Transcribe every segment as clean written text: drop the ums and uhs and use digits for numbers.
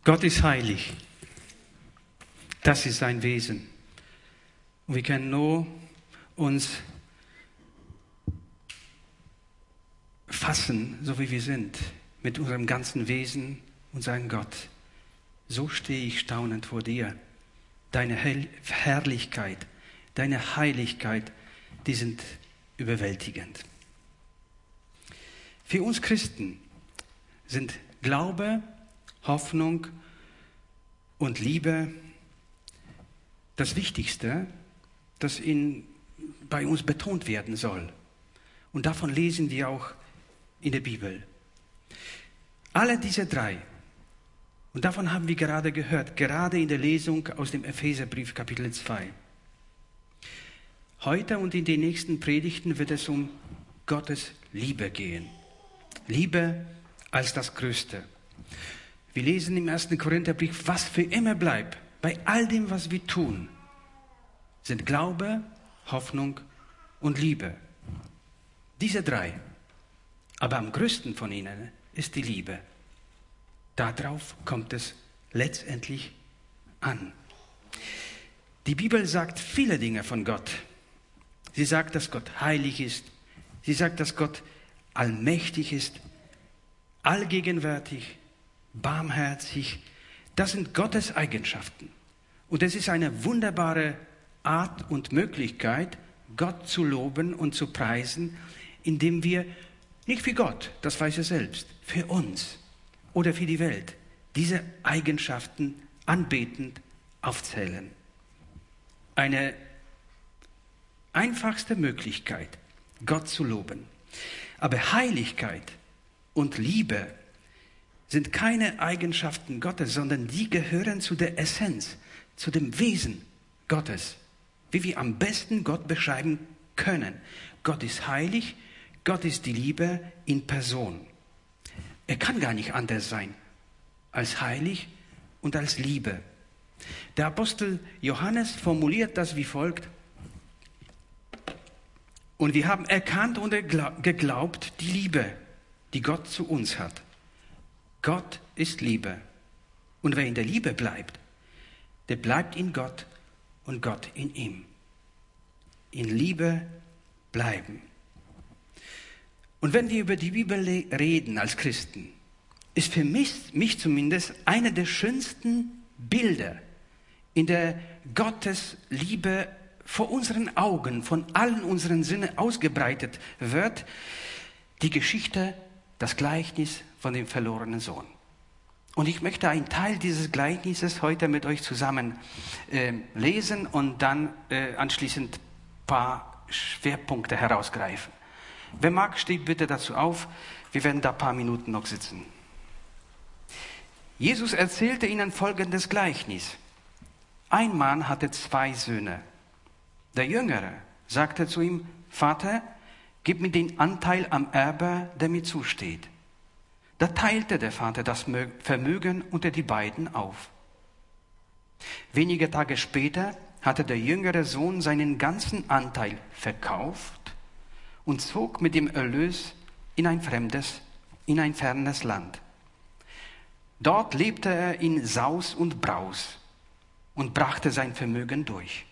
Gott ist heilig. Das ist sein Wesen. Und wir können nur uns fassen, so wie wir sind, mit unserem ganzen Wesen und sagen, Gott, so stehe ich staunend vor dir. Deine Herrlichkeit, deine Heiligkeit, die sind überwältigend. Für uns Christen sind Glaube, Hoffnung und Liebe das Wichtigste, das bei uns betont werden soll. Und davon lesen wir auch in der Bibel. Alle diese drei, und davon haben wir gerade gehört, gerade in der Lesung aus dem Epheserbrief Kapitel 2. Heute und in den nächsten Predigten wird es um Gottes Liebe gehen. Liebe als das Größte. Wir lesen im 1. Korintherbrief, was für immer bleibt, bei all dem, was wir tun, sind Glaube, Hoffnung und Liebe. Diese drei. Aber am größten von ihnen ist die Liebe. Darauf kommt es letztendlich an. Die Bibel sagt viele Dinge von Gott. Sie sagt, dass Gott heilig ist. Sie sagt, dass Gott allmächtig ist, allgegenwärtig, barmherzig. Das sind Gottes Eigenschaften. Und es ist eine wunderbare Art und Möglichkeit, Gott zu loben und zu preisen, indem wir nicht für Gott, das weiß er selbst, für uns oder für die Welt, diese Eigenschaften anbetend aufzählen. Eine einfachste Möglichkeit, Gott zu loben. Aber Heiligkeit und Liebe sind keine Eigenschaften Gottes, sondern die gehören zu der Essenz, zu dem Wesen Gottes, wie wir am besten Gott beschreiben können. Gott ist heilig, Gott ist die Liebe in Person. Er kann gar nicht anders sein als heilig und als Liebe. Der Apostel Johannes formuliert das wie folgt: Und wir haben erkannt und geglaubt die Liebe, die Gott zu uns hat. Gott ist Liebe. Und wer in der Liebe bleibt, der bleibt in Gott und Gott in ihm. In Liebe bleiben. Und wenn wir über die Bibel reden als Christen, ist für mich zumindest eine der schönsten Bilder, in der Gottes Liebe vor unseren Augen, von allen unseren Sinnen ausgebreitet wird, die Geschichte, das Gleichnis von dem verlorenen Sohn. Und ich möchte einen Teil dieses Gleichnisses heute mit euch zusammen lesen und dann anschließend ein paar Schwerpunkte herausgreifen. Wer mag, steht bitte dazu auf. Wir werden da ein paar Minuten noch sitzen. Jesus erzählte ihnen folgendes Gleichnis. Ein Mann hatte 2 Söhne. Der Jüngere sagte zu ihm: Vater, gib mir den Anteil am Erbe, der mir zusteht. Da teilte der Vater das Vermögen unter die beiden auf. Wenige Tage später hatte der jüngere Sohn seinen ganzen Anteil verkauft und zog mit dem Erlös in ein fernes Land. Dort lebte er in Saus und Braus und brachte sein Vermögen durch.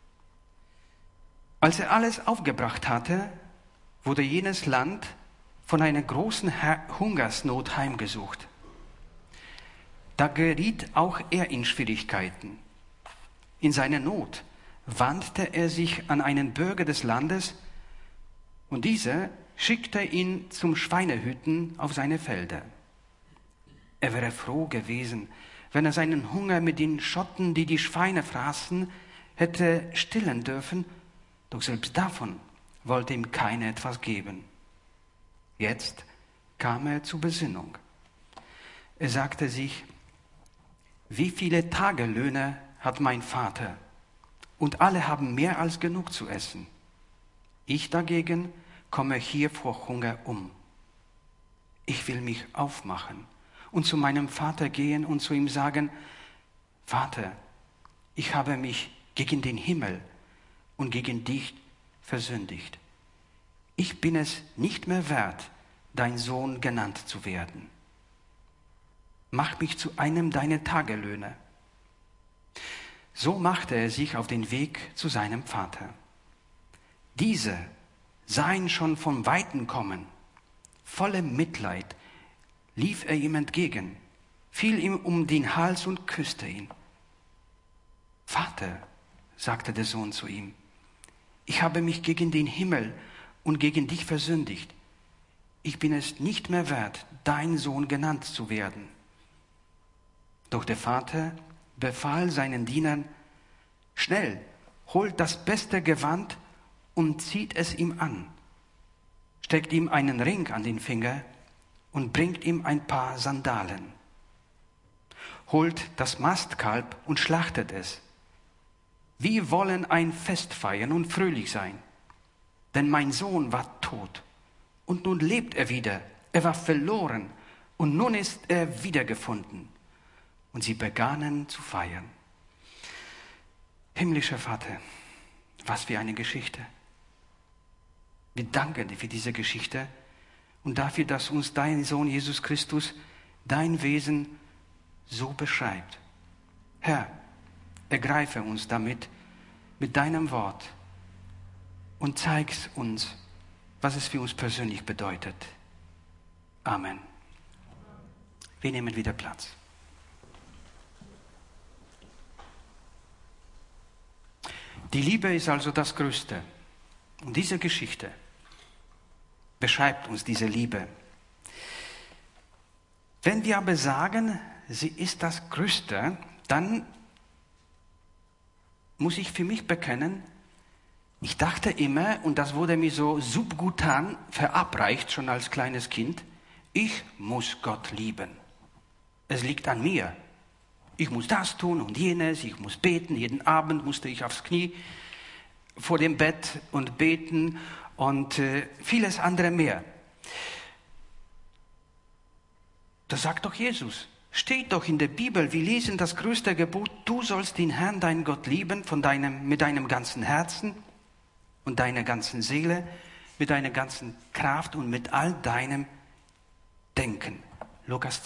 Als er alles aufgebracht hatte, wurde jenes Land von einer großen Hungersnot heimgesucht. Da geriet auch er in Schwierigkeiten. In seiner Not wandte er sich an einen Bürger des Landes, und dieser schickte ihn zum Schweinehüten auf seine Felder. Er wäre froh gewesen, wenn er seinen Hunger mit den Schotten, die die Schweine fraßen, hätte stillen dürfen, doch selbst davon wollte ihm keiner etwas geben. Jetzt kam er zur Besinnung. Er sagte sich: Wie viele Tagelöhne hat mein Vater, und alle haben mehr als genug zu essen. Ich dagegen komme hier vor Hunger um. Ich will mich aufmachen und zu meinem Vater gehen und zu ihm sagen: Vater, ich habe mich gegen den Himmel und gegen dich versündigt. Ich bin es nicht mehr wert, dein Sohn genannt zu werden. mach mich zu einem deiner Tagelöhner. So machte er sich auf den Weg zu seinem Vater. Diese sah ihn schon von Weitem kommen. Voller Mitleid lief er ihm entgegen, fiel ihm um den Hals und küsste ihn. Vater, sagte der Sohn zu ihm, ich habe mich gegen den Himmel und gegen dich versündigt. Ich bin es nicht mehr wert, dein Sohn genannt zu werden. Doch der Vater befahl seinen Dienern, schnell, holt das beste Gewand und zieht es ihm an, steckt ihm einen Ring an den Finger und bringt ihm ein paar Sandalen. Holt das Mastkalb und schlachtet es. Wir wollen ein Fest feiern und fröhlich sein, denn mein Sohn war tot und nun lebt er wieder. Er war verloren und nun ist er wiedergefunden. Und sie begannen zu feiern. Himmlischer Vater, was für eine Geschichte. Wir danken dir für diese Geschichte und dafür, dass uns dein Sohn Jesus Christus dein Wesen so beschreibt. Herr, ergreife uns damit mit deinem Wort und zeig uns, was es für uns persönlich bedeutet. Amen. Wir nehmen wieder Platz. Die Liebe ist also das Größte. Und diese Geschichte beschreibt uns diese Liebe. Wenn wir aber sagen, sie ist das Größte, dann muss ich für mich bekennen, ich dachte immer, und das wurde mir so subkutan verabreicht, schon als kleines Kind, ich muss Gott lieben. Es liegt an mir. Ich muss das tun und jenes, ich muss beten. Jeden Abend musste ich aufs Knie vor dem Bett und beten und vieles andere mehr. Das sagt doch Jesus. Steht doch in der Bibel, wir lesen das größte Gebot, du sollst den Herrn, deinen Gott lieben mit deinem ganzen Herzen und deiner ganzen Seele, mit deiner ganzen Kraft und mit all deinem Denken. Lukas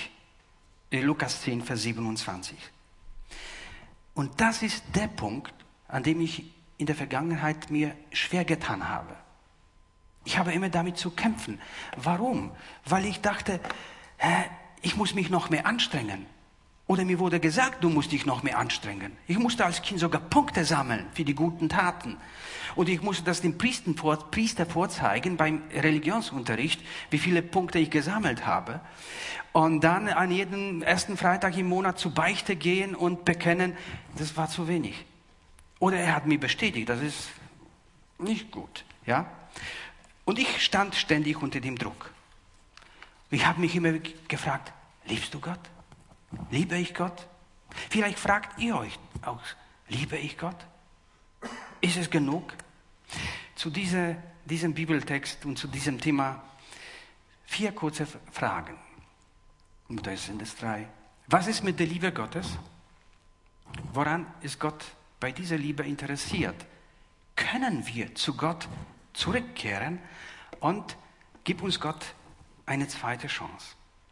10, Vers 27. Und das ist der Punkt, an dem ich in der Vergangenheit mir schwer getan habe. Ich habe immer damit zu kämpfen. Warum? Weil ich dachte, ich muss mich noch mehr anstrengen. Oder mir wurde gesagt, du musst dich noch mehr anstrengen. Ich musste als Kind sogar Punkte sammeln für die guten Taten. Und ich musste das dem Priester vorzeigen beim Religionsunterricht, wie viele Punkte ich gesammelt habe. Und dann an jedem ersten Freitag im Monat zur Beichte gehen und bekennen, das war zu wenig. Oder er hat mir bestätigt, das ist nicht gut. Ja? Und ich stand ständig unter dem Druck. Ich habe mich immer gefragt, liebst du Gott? Liebe ich Gott? Vielleicht fragt ihr euch auch, liebe ich Gott? Ist es genug? Zu diesem Bibeltext und zu diesem Thema 4 kurze Fragen. Und das sind es 3. Was ist mit der Liebe Gottes? Woran ist Gott bei dieser Liebe interessiert? Können wir zu Gott zurückkehren und gibt uns Gott eine zweite Chance?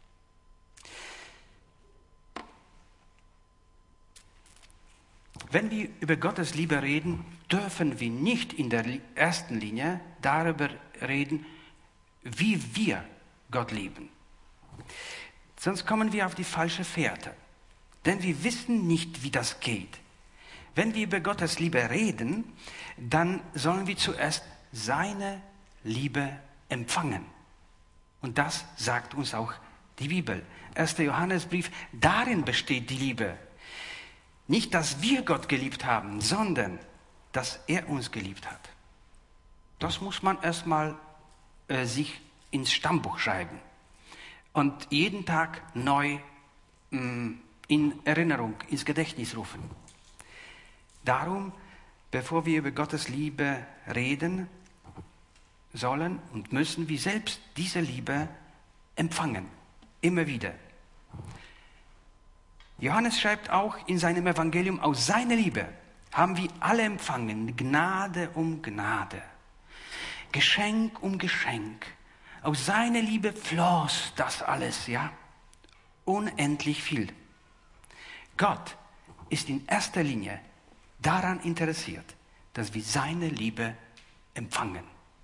Wenn wir über Gottes Liebe reden, dürfen wir nicht in der ersten Linie darüber reden, wie wir Gott lieben. Sonst kommen wir auf die falsche Fährte. Denn wir wissen nicht, wie das geht. Wenn wir über Gottes Liebe reden, dann sollen wir zuerst seine Liebe empfangen. Und das sagt uns auch die Bibel. 1. Johannesbrief, darin besteht die Liebe. Nicht, dass wir Gott geliebt haben, sondern, dass er uns geliebt hat. Das muss man erstmal sich ins Stammbuch schreiben. Und jeden Tag neu in Erinnerung, ins Gedächtnis rufen. Darum, bevor wir über Gottes Liebe reden sollen und müssen wir selbst diese Liebe empfangen. Immer wieder. Johannes schreibt auch in seinem Evangelium, aus seiner Liebe haben wir alle empfangen, Gnade um Gnade, Geschenk um Geschenk. Aus seiner Liebe floss das alles, ja. unendlich viel. Gott ist in erster Linie daran interessiert, dass wir seine Liebe empfangen.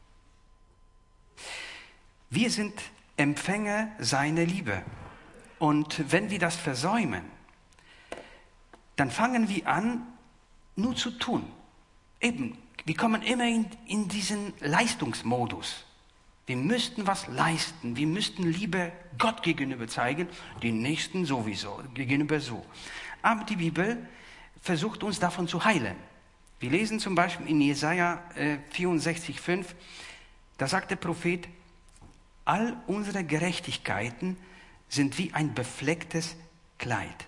Wir sind Empfänger seiner Liebe. Und wenn wir das versäumen, dann fangen wir an, nur zu tun. Eben, wir kommen immer in diesen Leistungsmodus. Wir müssten was leisten, wir müssten Liebe Gott gegenüber zeigen, den Nächsten sowieso, gegenüber so. Aber die Bibel versucht uns davon zu heilen. Wir lesen zum Beispiel in Jesaja 64,5, da sagt der Prophet, all unsere Gerechtigkeiten sind wie ein beflecktes Kleid.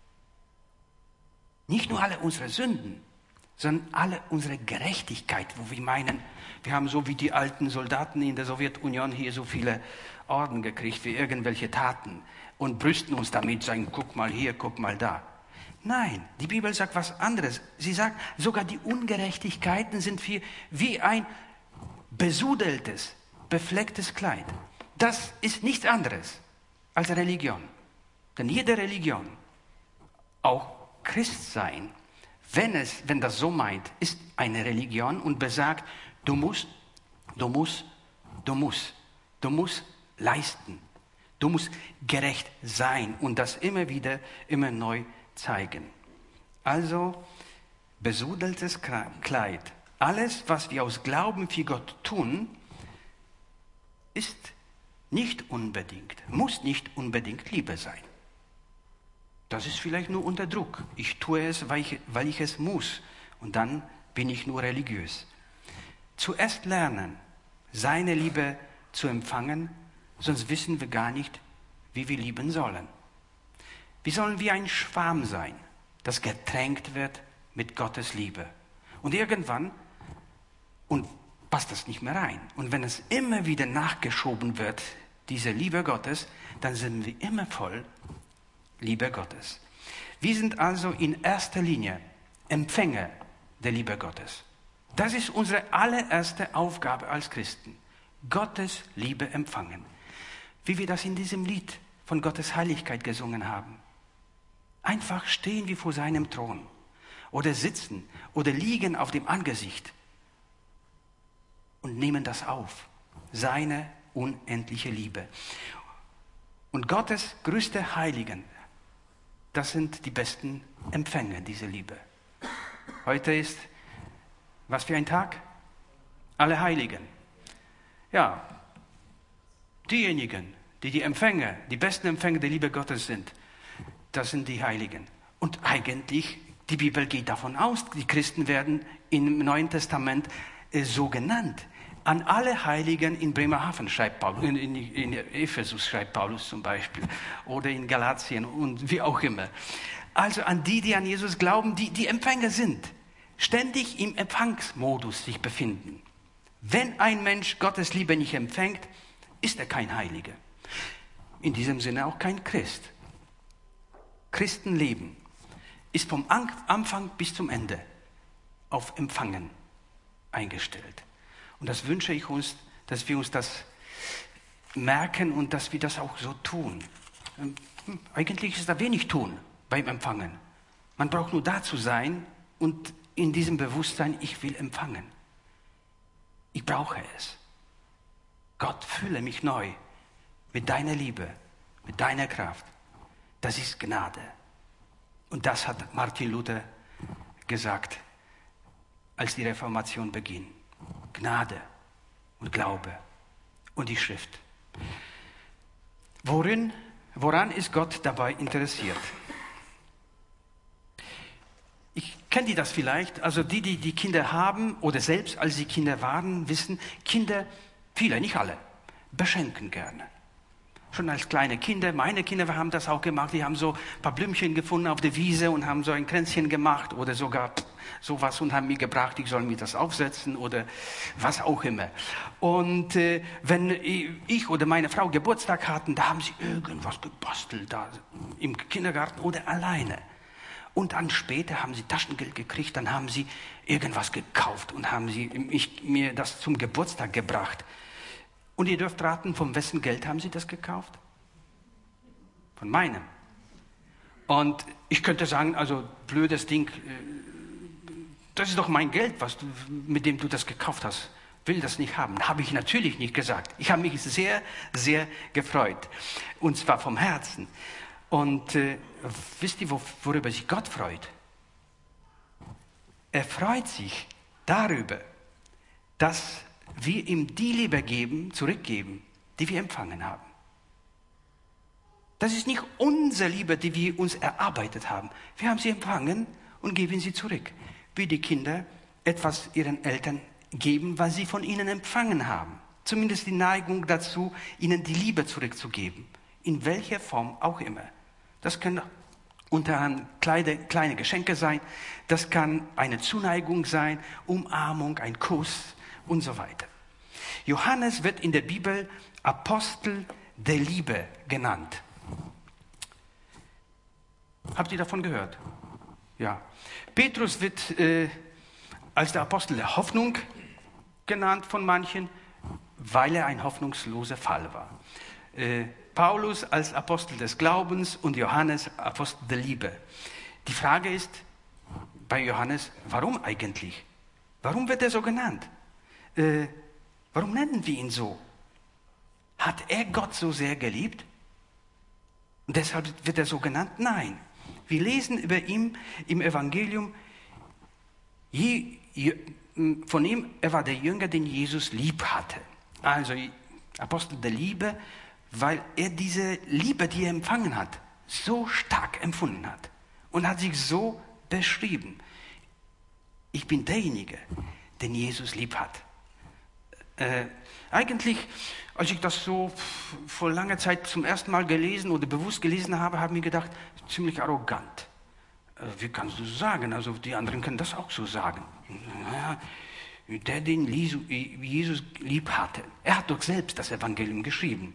Nicht nur alle unsere Sünden, sondern alle unsere Gerechtigkeit, wo wir meinen, wir haben so wie die alten Soldaten in der Sowjetunion hier so viele Orden gekriegt für irgendwelche Taten und brüsten uns damit, sagen, guck mal hier, guck mal da. Nein, die Bibel sagt was anderes. Sie sagt, sogar die Ungerechtigkeiten sind wie ein besudeltes, beflecktes Kleid. Das ist nichts anderes als Religion. Denn jede Religion, auch Christsein, wenn das so meint, ist eine Religion und besagt, du musst leisten. Du musst gerecht sein und das immer wieder, immer neu zeigen. Also, besudeltes Kleid. Alles, was wir aus Glauben für Gott tun, ist nicht unbedingt, muss nicht unbedingt Liebe sein. Das ist vielleicht nur unter Druck. Ich tue es, weil ich es muss. Und dann bin ich nur religiös. Zuerst lernen, seine Liebe zu empfangen, sonst wissen wir gar nicht, wie wir lieben sollen. Wir sollen wie ein Schwarm sein, das getränkt wird mit Gottes Liebe. Und irgendwann passt das nicht mehr rein. Und wenn es immer wieder nachgeschoben wird, diese Liebe Gottes, dann sind wir immer voll Liebe Gottes. Wir sind also in erster Linie Empfänger der Liebe Gottes. Das ist unsere allererste Aufgabe als Christen. Gottes Liebe empfangen. Wie wir das in diesem Lied von Gottes Heiligkeit gesungen haben. Einfach stehen wir vor seinem Thron oder sitzen oder liegen auf dem Angesicht und nehmen das auf. Seine unendliche Liebe. Und Gottes größte Heiligen, das sind die besten Empfänger dieser Liebe. Heute ist, was für ein Tag? Alle Heiligen. Ja, diejenigen, die die besten Empfänger der Liebe Gottes sind, das sind die Heiligen. Und eigentlich, die Bibel geht davon aus, die Christen werden im Neuen Testament so genannt. An alle Heiligen in Bremerhaven schreibt Paulus, in Ephesus schreibt Paulus zum Beispiel, oder in Galatien und wie auch immer. Also an die an Jesus glauben, die Empfänger sind, ständig im Empfangsmodus sich befinden. Wenn ein Mensch Gottes Liebe nicht empfängt, ist er kein Heiliger. In diesem Sinne auch kein Christ. Christenleben ist vom Anfang bis zum Ende auf Empfangen eingestellt. Und das wünsche ich uns, dass wir uns das merken und dass wir das auch so tun. Eigentlich ist da wenig tun beim Empfangen. Man braucht nur da zu sein und in diesem Bewusstsein, ich will empfangen. Ich brauche es. Gott, fülle mich neu mit deiner Liebe, mit deiner Kraft. Das ist Gnade. Und das hat Martin Luther gesagt, als die Reformation begann. Gnade und Glaube und die Schrift. Woran ist Gott dabei interessiert? Ich kenne das vielleicht, also die Kinder haben oder selbst als sie Kinder waren, wissen, Kinder, viele, nicht alle, beschenken gerne. Schon als kleine Kinder, meine Kinder haben das auch gemacht, die haben so ein paar Blümchen gefunden auf der Wiese und haben so ein Kränzchen gemacht oder sogar sowas und haben mir gebracht, ich soll mir das aufsetzen oder was auch immer. Und wenn ich oder meine Frau Geburtstag hatten, da haben sie irgendwas gebastelt, da im Kindergarten oder alleine. Und dann später haben sie Taschengeld gekriegt, dann haben sie irgendwas gekauft und haben mir das zum Geburtstag gebracht. Und ihr dürft raten, von wessen Geld haben sie das gekauft? von meinem. Und ich könnte sagen, also blödes Ding, das ist doch mein Geld, mit dem du das gekauft hast. Will das nicht haben. Habe ich natürlich nicht gesagt. Ich habe mich sehr, sehr gefreut. Und zwar vom Herzen. Und wisst ihr, worüber sich Gott freut? Er freut sich darüber, dass wir ihm die Liebe zurückgeben, die wir empfangen haben. Das ist nicht unsere Liebe, die wir uns erarbeitet haben. Wir haben sie empfangen und geben sie zurück. Wie die Kinder etwas ihren Eltern geben, was sie von ihnen empfangen haben. Zumindest die Neigung dazu, ihnen die Liebe zurückzugeben. In welcher Form auch immer. Das können unter anderem kleine Geschenke sein. Das kann eine Zuneigung sein, Umarmung, ein Kuss und so weiter. Johannes wird in der Bibel Apostel der Liebe genannt. Habt ihr davon gehört? Ja. Petrus wird als der Apostel der Hoffnung genannt von manchen, weil er ein hoffnungsloser Fall war. Paulus als Apostel des Glaubens und Johannes Apostel der Liebe. Die Frage ist bei Johannes, warum eigentlich? Warum wird er so genannt? Warum nennen wir ihn so? Hat er Gott so sehr geliebt? Und deshalb wird er so genannt? Nein. Wir lesen über ihn im Evangelium, von ihm, er war der Jünger, den Jesus lieb hatte. Also Apostel der Liebe, weil er diese Liebe, die er empfangen hat, so stark empfunden hat und hat sich so beschrieben. Ich bin derjenige, den Jesus lieb hat. Eigentlich, als ich das so vor langer Zeit zum ersten Mal gelesen oder bewusst gelesen habe, habe ich mir gedacht, ziemlich arrogant. Wie kannst du sagen? Also die anderen können das auch so sagen. Naja, der, den Jesus lieb hatte. Er hat doch selbst das Evangelium geschrieben.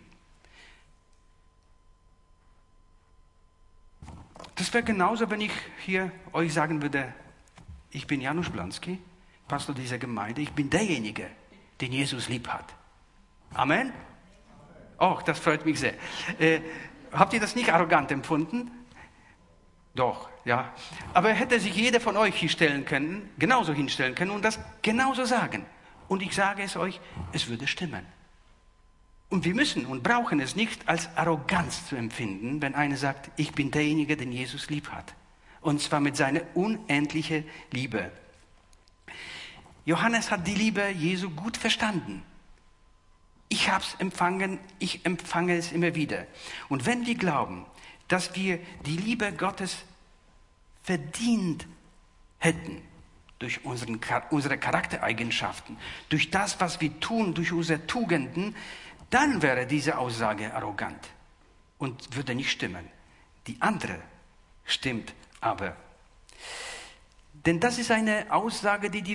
Das wäre genauso, wenn ich hier euch sagen würde, ich bin Janusz Blanski, Pastor dieser Gemeinde, ich bin derjenige, den Jesus lieb hat. Amen? Oh, das freut mich sehr. Habt ihr das nicht arrogant empfunden? Doch, ja. Aber hätte sich jeder von euch genauso hinstellen können und das genauso sagen. Und ich sage es euch, es würde stimmen. Und wir müssen und brauchen es nicht als Arroganz zu empfinden, wenn einer sagt, ich bin derjenige, den Jesus lieb hat. Und zwar mit seiner unendlichen Liebe. Johannes hat die Liebe Jesu gut verstanden. Ich habe es empfangen, ich empfange es immer wieder. Und wenn wir glauben, dass wir die Liebe Gottes verdient hätten, durch unsere Charaktereigenschaften, durch das, was wir tun, durch unsere Tugenden, dann wäre diese Aussage arrogant und würde nicht stimmen. Die andere stimmt aber. Denn das ist eine Aussage, die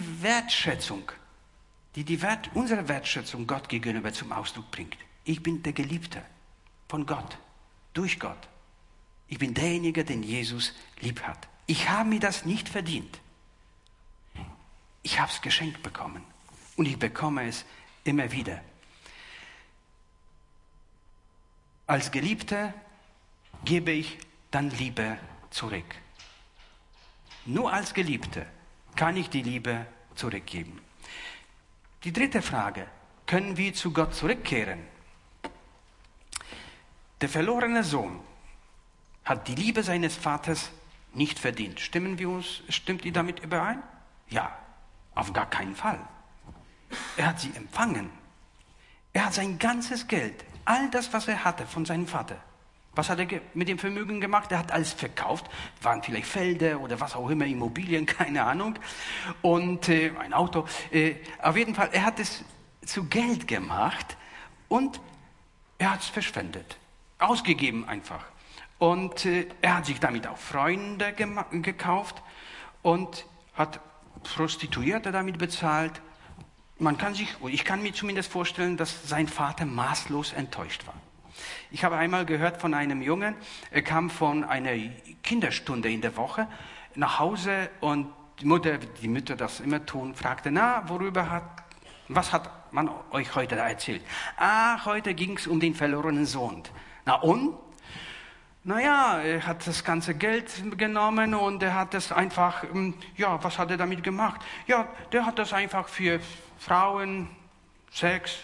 unsere Wertschätzung Gott gegenüber zum Ausdruck bringt. Ich bin der Geliebte von Gott, durch Gott. Ich bin derjenige, den Jesus lieb hat. Ich habe mir das nicht verdient. Ich habe es geschenkt bekommen und ich bekomme es immer wieder. Als Geliebter gebe ich dann Liebe zurück. Nur als Geliebter kann ich die Liebe zurückgeben. Die dritte Frage, können wir zu Gott zurückkehren? Der verlorene Sohn hat die Liebe seines Vaters nicht verdient. Stimmt ihr damit überein? Ja, auf gar keinen Fall. Er hat sie empfangen. Er hat sein ganzes Geld, all das, was er hatte von seinem Vater. Was hat er mit dem Vermögen gemacht? Er hat alles verkauft, waren vielleicht Felder oder was auch immer, Immobilien, keine Ahnung. Und ein Auto. Auf jeden Fall, er hat es zu Geld gemacht und er hat es verschwendet. Ausgegeben einfach. Und er hat sich damit auch Freunde gekauft und hat Prostituierte damit bezahlt. Ich kann mir zumindest vorstellen, dass sein Vater maßlos enttäuscht war. Ich habe einmal gehört von einem Jungen, er kam von einer Kinderstunde in der Woche nach Hause und die Mütter das immer tun, fragte, was hat man euch heute erzählt? Heute ging es um den verlorenen Sohn. Na und? naja, er hat das ganze Geld genommen und er hat das einfach, ja, was hat er damit gemacht? Ja, der hat das einfach für Frauen, Sex,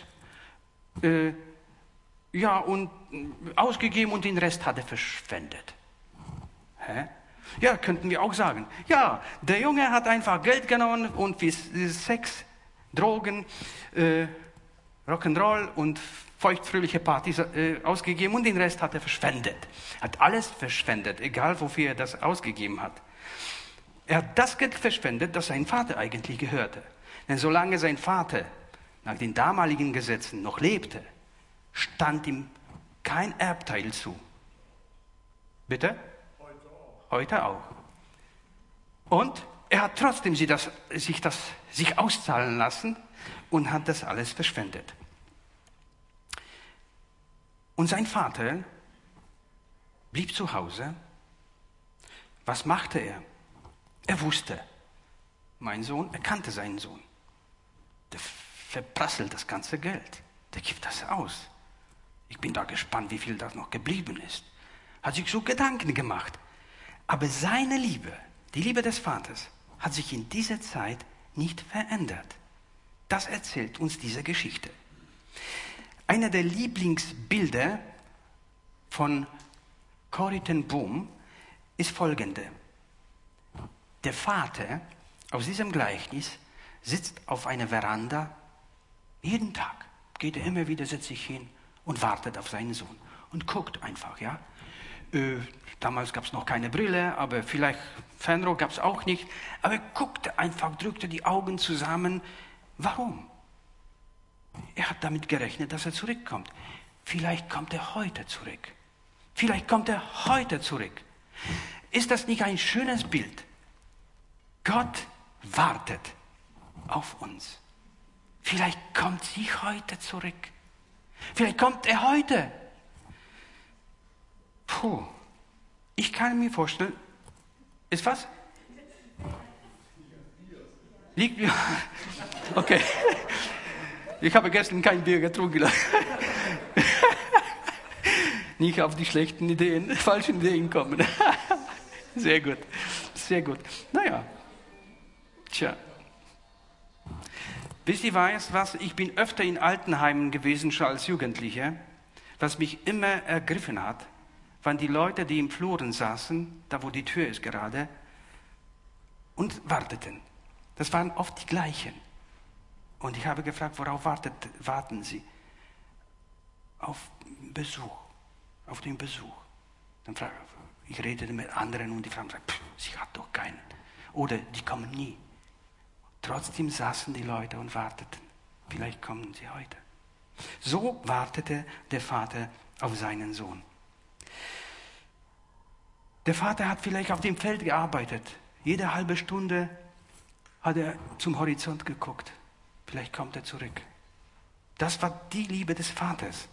ja, und ausgegeben und den Rest hat er verschwendet. Hä? Ja, könnten wir auch sagen. Ja, der Junge hat einfach Geld genommen und für Sex, Drogen, Rock'n'Roll und feuchtfröhliche Partys ausgegeben und den Rest hat er verschwendet. Hat alles verschwendet, egal wofür er das ausgegeben hat. Er hat das Geld verschwendet, das sein Vater eigentlich gehörte. Denn solange sein Vater nach den damaligen Gesetzen noch lebte, stand ihm kein Erbteil zu. Bitte? Heute auch. Und er hat trotzdem sich auszahlen lassen und hat das alles verschwendet. Und sein Vater blieb zu Hause. Was machte er? Er wusste, mein Sohn, er kannte seinen Sohn. Der verprasselt das ganze Geld. Der gibt das aus. Ich bin da gespannt, wie viel das noch geblieben ist. Hat sich so Gedanken gemacht. Aber seine Liebe, die Liebe des Vaters, hat sich in dieser Zeit nicht verändert. Das erzählt uns diese Geschichte. Einer der Lieblingsbilder von Corrie ten Boom ist folgende. Der Vater aus diesem Gleichnis sitzt auf einer Veranda. Jeden Tag geht er immer wieder, setzt sich hin und wartet auf seinen Sohn und guckt einfach, ja. Damals gab es noch keine Brille, aber vielleicht Fernrohr gab es auch nicht. Aber er guckte einfach, drückte die Augen zusammen. Warum? Er hat damit gerechnet, dass er zurückkommt. Vielleicht kommt er heute zurück. Vielleicht kommt er heute zurück. Ist das nicht ein schönes Bild? Gott wartet auf uns. Vielleicht kommt sie heute zurück. Vielleicht kommt er heute. Puh, ich kann mir vorstellen, ist was? Liegt mir. Okay. Ich habe gestern kein Bier getrunken. Nicht auf die schlechten Ideen, falschen Ideen kommen. Sehr gut, sehr gut. Naja, tja. Wisst ihr was? Ich bin öfter in Altenheimen gewesen, schon als Jugendlicher. Was mich immer ergriffen hat, waren die Leute, die im Fluren saßen, da wo die Tür ist gerade, und warteten. Das waren oft die gleichen. Und ich habe gefragt, worauf warten sie? Auf Besuch, auf den Besuch. Dann ich redete mit anderen und die Frauen sagten, sie hat doch keinen. Oder die kommen nie. Trotzdem saßen die Leute und warteten. Vielleicht kommen sie heute. So wartete der Vater auf seinen Sohn. Der Vater hat vielleicht auf dem Feld gearbeitet. Jede halbe Stunde hat er zum Horizont geguckt. Vielleicht kommt er zurück. Das war die Liebe des Vaters.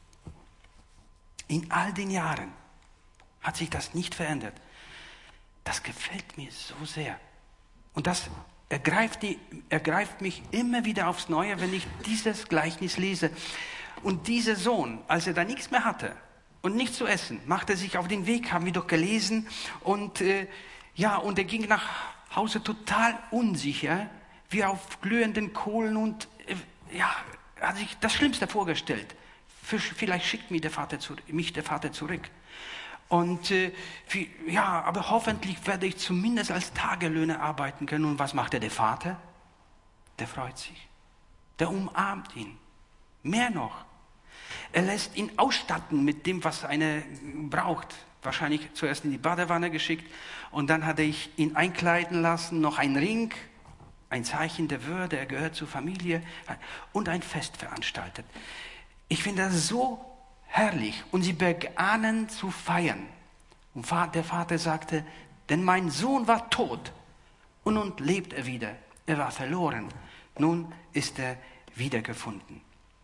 In all den Jahren hat sich das nicht verändert. Das gefällt mir so sehr. Und das ergreift mich immer wieder aufs Neue, wenn ich dieses Gleichnis lese. Und dieser Sohn, als er da nichts mehr hatte und nichts zu essen, machte sich auf den Weg, haben wir doch gelesen. Und und er ging nach Hause total unsicher, wie auf glühenden Kohlen und hat sich das Schlimmste vorgestellt. Vielleicht schickt mich der Vater zurück. Und aber hoffentlich werde ich zumindest als Tagelöhner arbeiten können. Und was macht der Vater? Der freut sich. Der umarmt ihn. Mehr noch. Er lässt ihn ausstatten mit dem, was einer braucht. Wahrscheinlich zuerst in die Badewanne geschickt. Und dann hat er ihn einkleiden lassen, noch ein Ring, ein Zeichen der Würde, er gehört zur Familie, und ein Fest veranstaltet. Ich finde das so herrlich. Und sie begannen zu feiern. Und der Vater sagte, denn mein Sohn war tot und nun lebt er wieder. Er war verloren. Nun ist er wiedergefunden.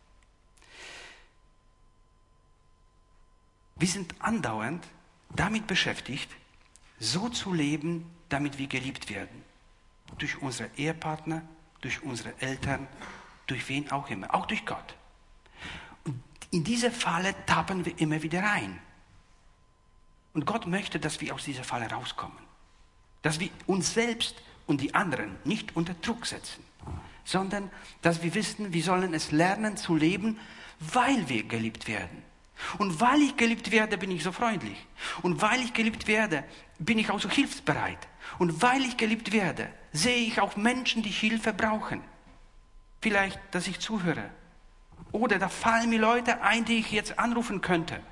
Wir sind andauernd damit beschäftigt, so zu leben, damit wir geliebt werden. Durch unsere Ehepartner, durch unsere Eltern, durch wen auch immer, auch durch Gott. Und in diese Falle tappen wir immer wieder rein. Und Gott möchte, dass wir aus dieser Falle rauskommen. Dass wir uns selbst und die anderen nicht unter Druck setzen, sondern dass wir wissen, wir sollen es lernen zu leben, weil wir geliebt werden. Und weil ich geliebt werde, bin ich so freundlich. Und weil ich geliebt werde, bin ich auch so hilfsbereit. Und weil ich geliebt werde, sehe ich auch Menschen, die Hilfe brauchen. Vielleicht, dass ich zuhöre. Oder da fallen mir Leute ein, die ich jetzt anrufen könnte.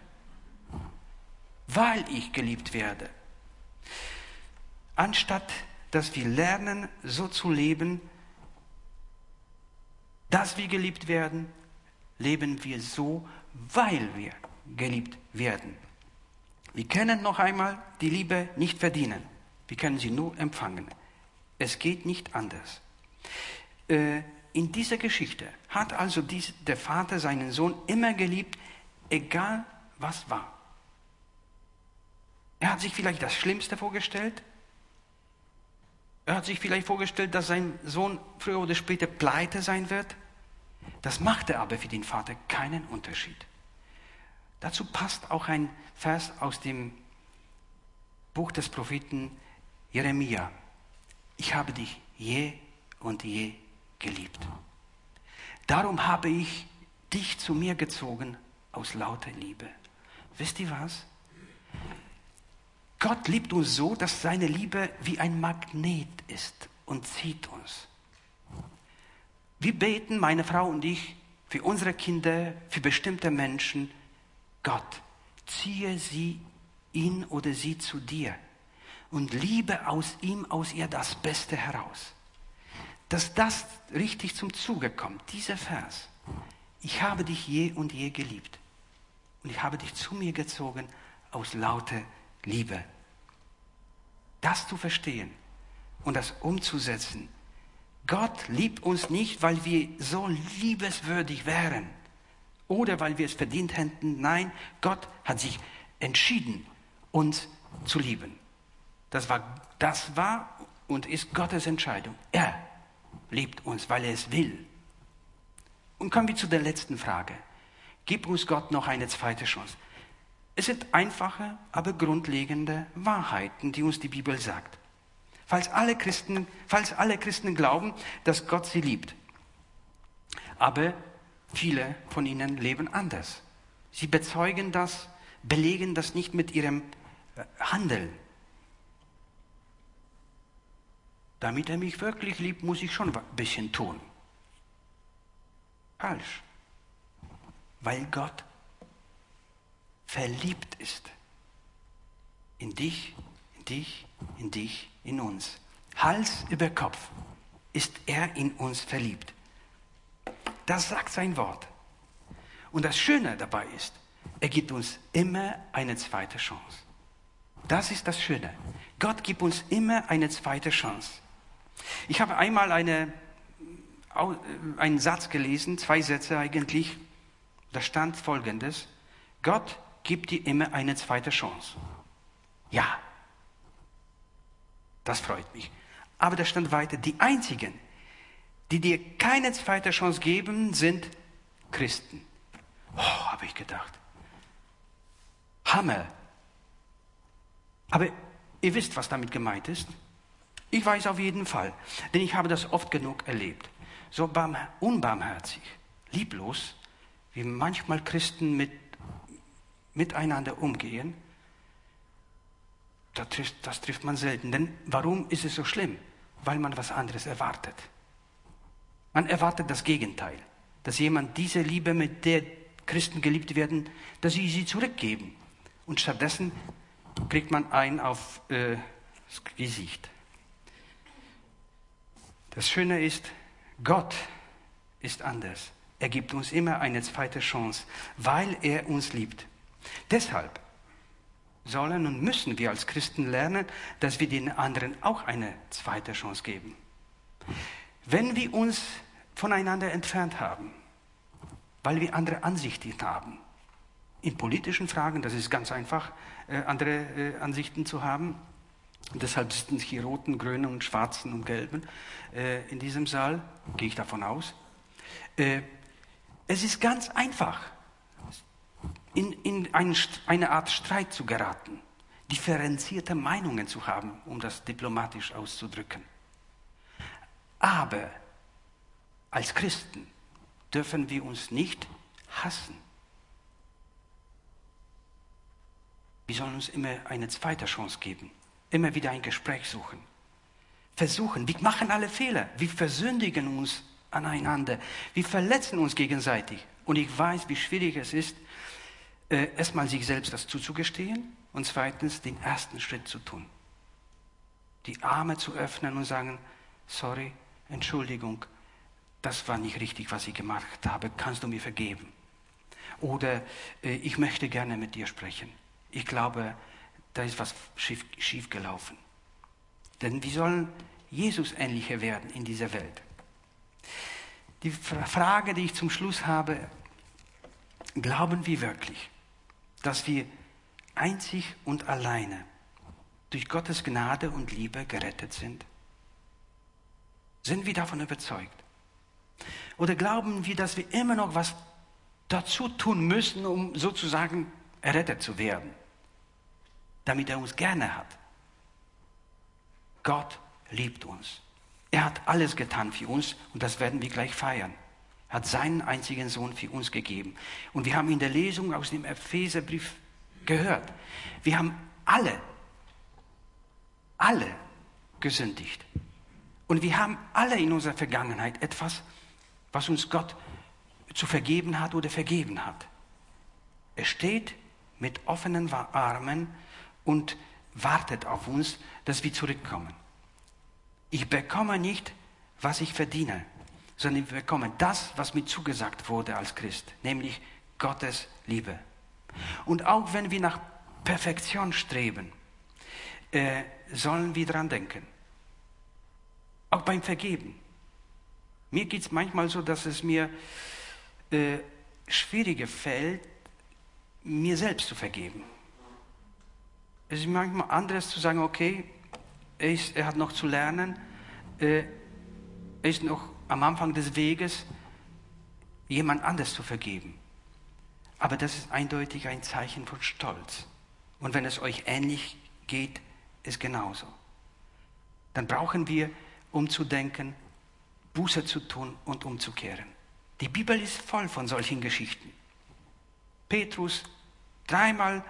Weil ich geliebt werde. Anstatt, dass wir lernen, so zu leben, dass wir geliebt werden, leben wir so, weil wir geliebt werden. Wir können noch einmal die Liebe nicht verdienen. Wir können sie nur empfangen. Es geht nicht anders. In dieser Geschichte hat also der Vater seinen Sohn immer geliebt, egal was war. Er hat sich vielleicht das Schlimmste vorgestellt. Er hat sich vielleicht vorgestellt, dass sein Sohn früher oder später pleite sein wird. Das machte aber für den Vater keinen Unterschied. Dazu passt auch ein Vers aus dem Buch des Propheten Jeremia. Ich habe dich je und je geliebt. Darum habe ich dich zu mir gezogen aus lauter Liebe. Wisst ihr was? Gott liebt uns so, dass seine Liebe wie ein Magnet ist und zieht uns. Wir beten, meine Frau und ich, für unsere Kinder, für bestimmte Menschen, Gott, ziehe ihn oder sie zu dir und liebe aus ihm, aus ihr das Beste heraus. Dass das richtig zum Zuge kommt, dieser Vers. Ich habe dich je und je geliebt und ich habe dich zu mir gezogen aus lauter Liebe. Das zu verstehen und das umzusetzen. Gott liebt uns nicht, weil wir so liebenswürdig wären oder weil wir es verdient hätten. Nein, Gott hat sich entschieden, uns zu lieben. Das war und ist Gottes Entscheidung. Er liebt uns, weil er es will. Und kommen wir zu der letzten Frage. Gib uns Gott noch eine zweite Chance. Es sind einfache, aber grundlegende Wahrheiten, die uns die Bibel sagt. Falls alle Christen glauben, dass Gott sie liebt. Aber viele von ihnen leben anders. Sie bezeugen das, belegen das nicht mit ihrem Handeln. Damit er mich wirklich liebt, muss ich schon ein bisschen tun. Falsch. Weil Gott verliebt ist. In dich, in dich, in dich, in uns. Hals über Kopf ist er in uns verliebt. Das sagt sein Wort. Und das Schöne dabei ist, er gibt uns immer eine zweite Chance. Das ist das Schöne. Gott gibt uns immer eine zweite Chance. Ich habe einmal einen Satz gelesen, 2 Sätze eigentlich. Da stand Folgendes: Gott gibt dir immer eine zweite Chance. Ja, das freut mich. Aber da stand weiter: Die einzigen, die dir keine zweite Chance geben, sind Christen. Oh, habe ich gedacht. Hammer. Aber ihr wisst, was damit gemeint ist. Ich weiß auf jeden Fall, denn ich habe das oft genug erlebt. So unbarmherzig, lieblos, wie manchmal Christen miteinander umgehen, das trifft man selten. Denn warum ist es so schlimm? Weil man was anderes erwartet. Man erwartet das Gegenteil. Dass jemand diese Liebe, mit der Christen geliebt werden, dass sie zurückgeben. Und stattdessen kriegt man einen auf das Gesicht. Das Schöne ist, Gott ist anders. Er gibt uns immer eine zweite Chance, weil er uns liebt. Deshalb sollen und müssen wir als Christen lernen, dass wir den anderen auch eine zweite Chance geben. Wenn wir uns voneinander entfernt haben, weil wir andere Ansichten haben, in politischen Fragen, das ist ganz einfach, andere Ansichten zu haben. Und deshalb sitzen hier Roten, Grünen und Schwarzen und Gelben in diesem Saal, gehe ich davon aus. Es ist ganz einfach, in eine Art Streit zu geraten. differenzierte Meinungen zu haben, um das diplomatisch auszudrücken. Aber als Christen dürfen wir uns nicht hassen. Wir sollen uns immer eine zweite Chance geben, immer wieder ein Gespräch suchen. Versuchen, wir machen alle Fehler, wir versündigen uns aneinander, wir verletzen uns gegenseitig. Und ich weiß, wie schwierig es ist, erstmal sich selbst das zuzugestehen und zweitens den ersten Schritt zu tun. Die Arme zu öffnen und sagen, sorry, Entschuldigung, das war nicht richtig, was ich gemacht habe, kannst du mir vergeben? Oder ich möchte gerne mit dir sprechen. Ich glaube, da ist was schief gelaufen. Denn wir sollen Jesus ähnlicher werden in dieser Welt. Die Frage, die ich zum Schluss habe, glauben wir wirklich, dass wir einzig und alleine durch Gottes Gnade und Liebe gerettet sind? Sind wir davon überzeugt? Oder glauben wir, dass wir immer noch was dazu tun müssen, um sozusagen errettet zu werden, damit er uns gerne hat? Gott liebt uns. Er hat alles getan für uns und das werden wir gleich feiern. Er hat seinen einzigen Sohn für uns gegeben. Und wir haben in der Lesung aus dem Epheserbrief gehört, wir haben alle gesündigt. Und wir haben alle in unserer Vergangenheit etwas, was uns Gott zu vergeben hat oder vergeben hat. Er steht mit offenen Armen und wartet auf uns, dass wir zurückkommen. Ich bekomme nicht, was ich verdiene, sondern ich bekomme das, was mir zugesagt wurde als Christ, nämlich Gottes Liebe. Und auch wenn wir nach Perfektion streben, sollen wir daran denken. Auch beim Vergeben. Mir geht es manchmal so, dass es mir schwieriger fällt, mir selbst zu vergeben. Es ist manchmal anderes zu sagen, okay, er hat noch zu lernen, er ist noch am Anfang des Weges, jemand anders zu vergeben. Aber das ist eindeutig ein Zeichen von Stolz. Und wenn es euch ähnlich geht, ist genauso. Dann brauchen wir, um zu denken, Buße zu tun und umzukehren. Die Bibel ist voll von solchen Geschichten. Petrus 3-mal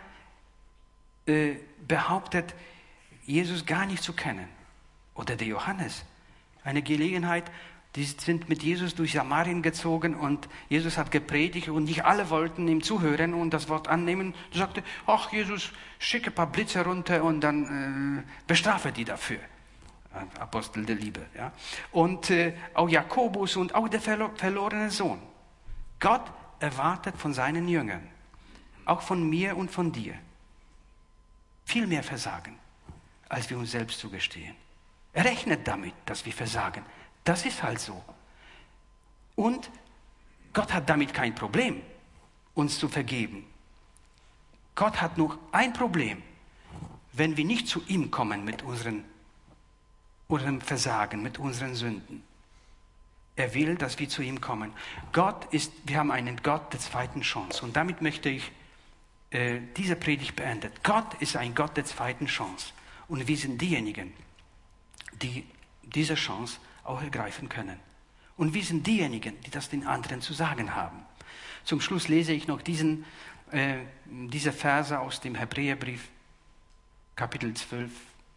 behauptet, Jesus gar nicht zu kennen. Oder der Johannes. Eine Gelegenheit, die sind mit Jesus durch Samarien gezogen und Jesus hat gepredigt und nicht alle wollten ihm zuhören und das Wort annehmen. Er sagte, ach Jesus, schicke ein paar Blitze runter und dann bestrafe die dafür. Apostel der Liebe. Ja? Und auch Jakobus und auch der verlorene Sohn. Gott erwartet von seinen Jüngern, auch von mir und von dir, viel mehr Versagen, als wir uns selbst zugestehen. Er rechnet damit, dass wir versagen. Das ist halt so. Und Gott hat damit kein Problem, uns zu vergeben. Gott hat nur ein Problem, wenn wir nicht zu ihm kommen mit unserem Versagen, mit unseren Sünden. Er will, dass wir zu ihm kommen. Wir haben einen Gott der zweiten Chance. Und damit möchte ich diese Predigt beenden. Gott ist ein Gott der zweiten Chance. Und wir sind diejenigen, die diese Chance auch ergreifen können. Und wir sind diejenigen, die das den anderen zu sagen haben. Zum Schluss lese ich noch diese Verse aus dem Hebräerbrief, Kapitel 12,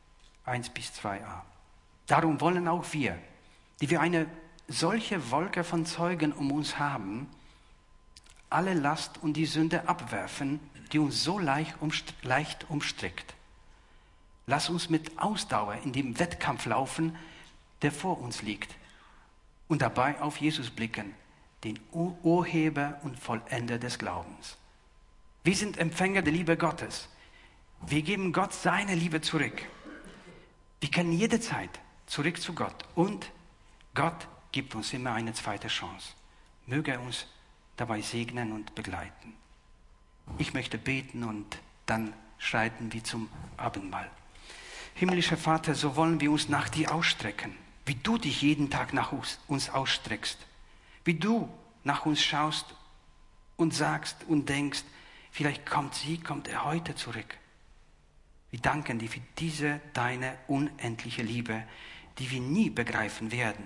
1-2a. Darum wollen auch wir, die wir eine solche Wolke von Zeugen um uns haben, alle Last und die Sünde abwerfen, die uns so leicht umstrickt. Lass uns mit Ausdauer in dem Wettkampf laufen, der vor uns liegt, und dabei auf Jesus blicken, den Urheber und Vollender des Glaubens. Wir sind Empfänger der Liebe Gottes. Wir geben Gott seine Liebe zurück. Wir können jederzeit zurück zu Gott und Gott gibt uns immer eine zweite Chance. Möge er uns dabei segnen und begleiten. Ich möchte beten und dann schreiten wir zum Abendmahl. Himmlischer Vater, so wollen wir uns nach dir ausstrecken, wie du dich jeden Tag nach uns ausstreckst, wie du nach uns schaust und sagst und denkst, vielleicht kommt er heute zurück. Wir danken dir für diese deine unendliche Liebe, die wir nie begreifen werden.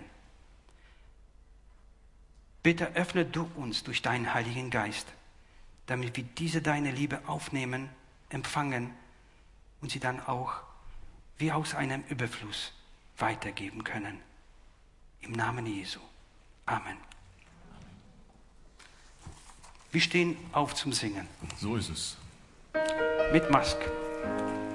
Bitte öffne du uns durch deinen Heiligen Geist, damit wir diese deine Liebe aufnehmen, empfangen und sie dann auch wie aus einem Überfluss weitergeben können. Im Namen Jesu. Amen. Wir stehen auf zum Singen. So ist es. Mit Maske.